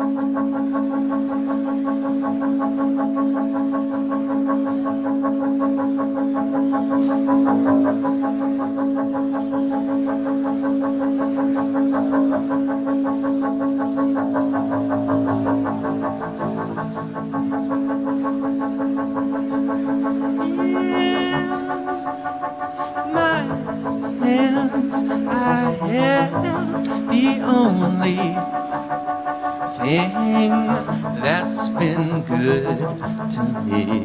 The only thing that's been good to me.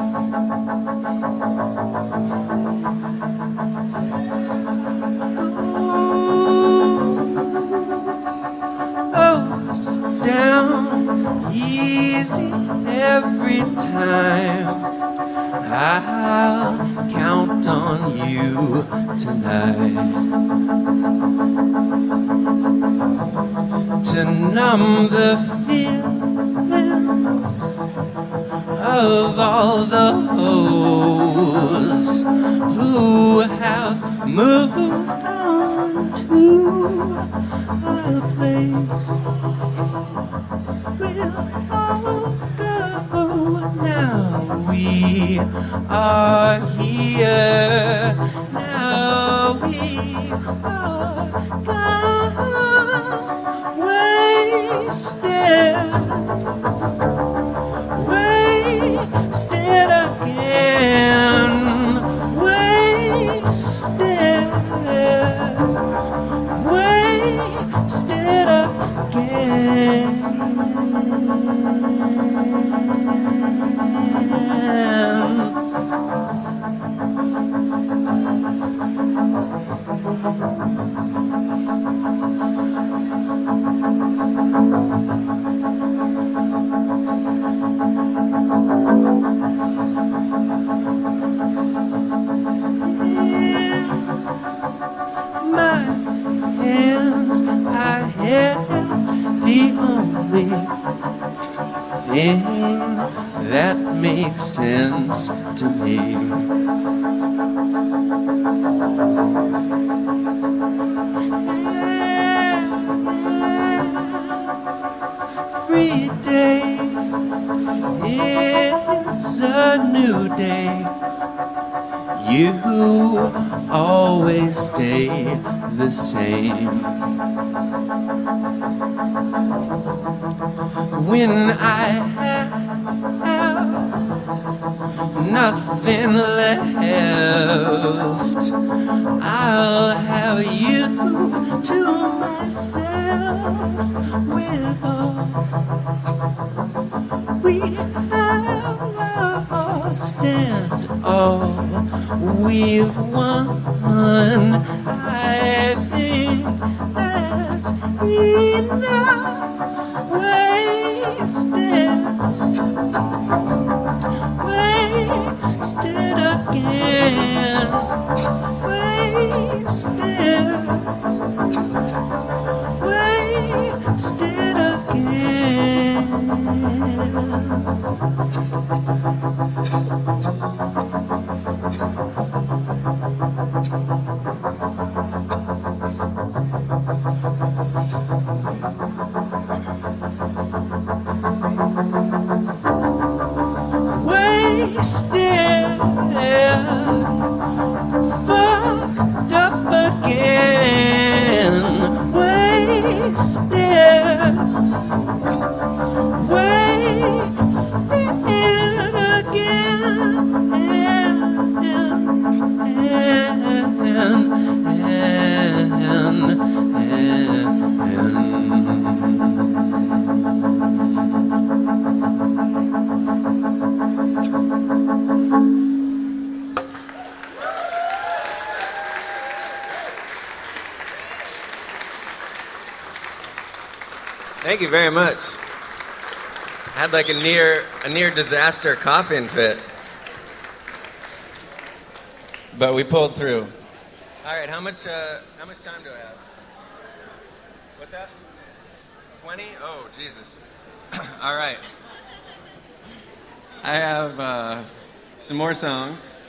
Goes down easy every time. I'll count on you tonight to numb the feelings of all those who have moved on to a place we'll all go now. We are here now. We are gone. Wasted again, wasted my hands, I held the only thing that makes sense to me. Every day is a new day. You always stay the same. When I have nothing left, I'll have you to myself. With all we have lost and all we've won, I think that's enough. Wasted again, wasted again. Wasted, fucked up again. Wasted, wasted Thank you very much. Had like a near disaster coughing fit, but we pulled through. All right, how much time do I have? What's that? 20? Oh, Jesus. All right. I have some more songs.